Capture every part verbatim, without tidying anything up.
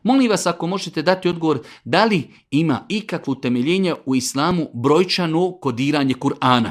Molim vas ako možete dati odgovor da li ima ikakvo utemeljenje u islamu brojčano kodiranje Kur'ana.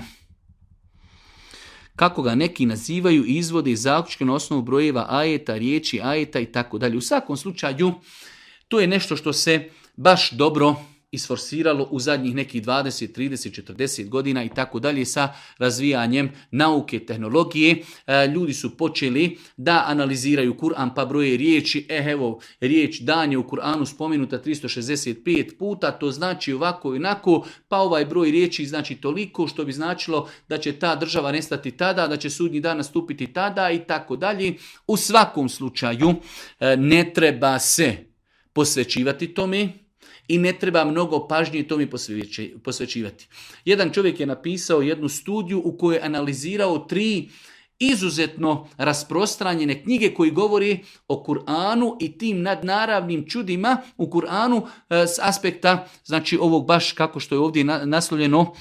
Kako ga neki nazivaju, izvode i zaključke na osnovu brojeva ajeta, riječi ajeta i tako dalje. U svakom slučaju, to je nešto što se baš dobro isforsiralo u zadnjih nekih dvadeset, trideset, četrdeset godina i tako dalje sa razvijanjem nauke, tehnologije. E, ljudi su počeli da analiziraju Kur'an pa broje riječi. E, evo, riječ dan je u Kur'anu spomenuta tristo šezdeset pet puta, to znači ovako i onako, pa ovaj broj riječi znači toliko, što bi značilo da će ta država nestati tada, da će sudnji dan nastupiti tada i tako dalje. U svakom slučaju e, ne treba se posvećivati tome, i ne treba mnogo pažnje tome posvećivati. Jedan čovjek je napisao jednu studiju u kojoj je analizirao tri izuzetno rasprostranjene knjige koji govori o Kur'anu i tim nadnaravnim čudima u Kur'anu s aspekta, znači ovog baš kako što je ovdje naslovljeno,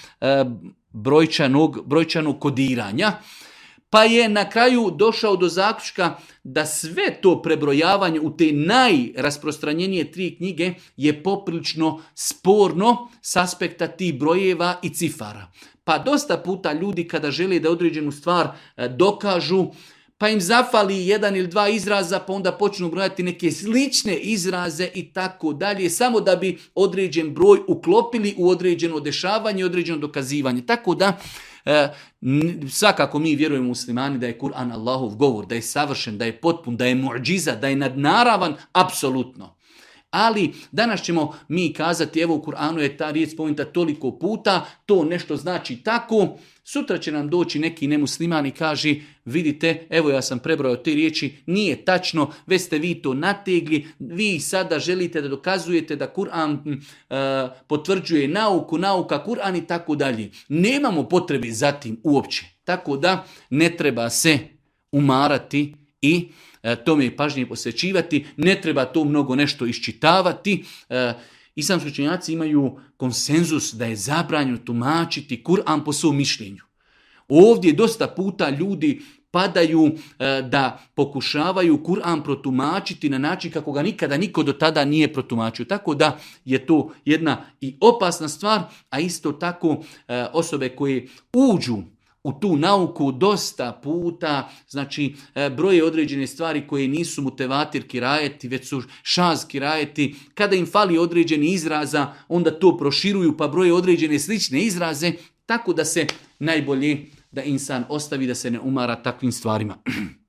brojčanog, brojčanog kodiranja. Pa je na kraju došao do zaključka da sve to prebrojavanje u te najrasprostranjenije tri knjige je poprilično sporno s aspekta tih brojeva i cifara. Pa dosta puta ljudi kada žele da određenu stvar dokažu, pa im zafali jedan ili dva izraza, pa onda počnu brojati neke slične izraze i tako dalje, samo da bi određen broj uklopili u određeno dešavanje, određeno dokazivanje. Tako da, E, svakako mi vjerujemo muslimani da je Kur'an Allahov govor, da je savršen, da je potpun, da je muđiza, da je nadnaravan, apsolutno. Ali danas ćemo mi kazati, evo u Kur'anu je ta riječ spomenuta toliko puta, to nešto znači tako. Sutra će nam doći neki nemusliman i kaže, vidite, evo ja sam prebrojao te riječi, nije tačno, već ste vi to nategli, vi sada želite da dokazujete da Kur'an e, potvrđuje nauku, nauka Kur'an i tako dalje. Nemamo potrebe za tim uopće. Tako da ne treba se umarati i e, tome pažnje posvećivati, ne treba to mnogo nešto iščitavati. E, Islamski učenjaci imaju konsenzus da je zabranjeno tumačiti Kur'an po svom mišljenju. Ovdje dosta puta ljudi padaju e, da pokušavaju Kur'an protumačiti na način kako ga nikada niko do tada nije protumačio. Tako da je to jedna i opasna stvar, a isto tako e, osobe koje uđu u tu nauku dosta puta, znači broje određene stvari koje nisu mutevatir kirajeti, već su šaz kirajeti. Kada im fali određeni izraza, onda to proširuju pa broje određene slične izraze, tako da se najbolje da insan ostavi da se ne umara takvim stvarima.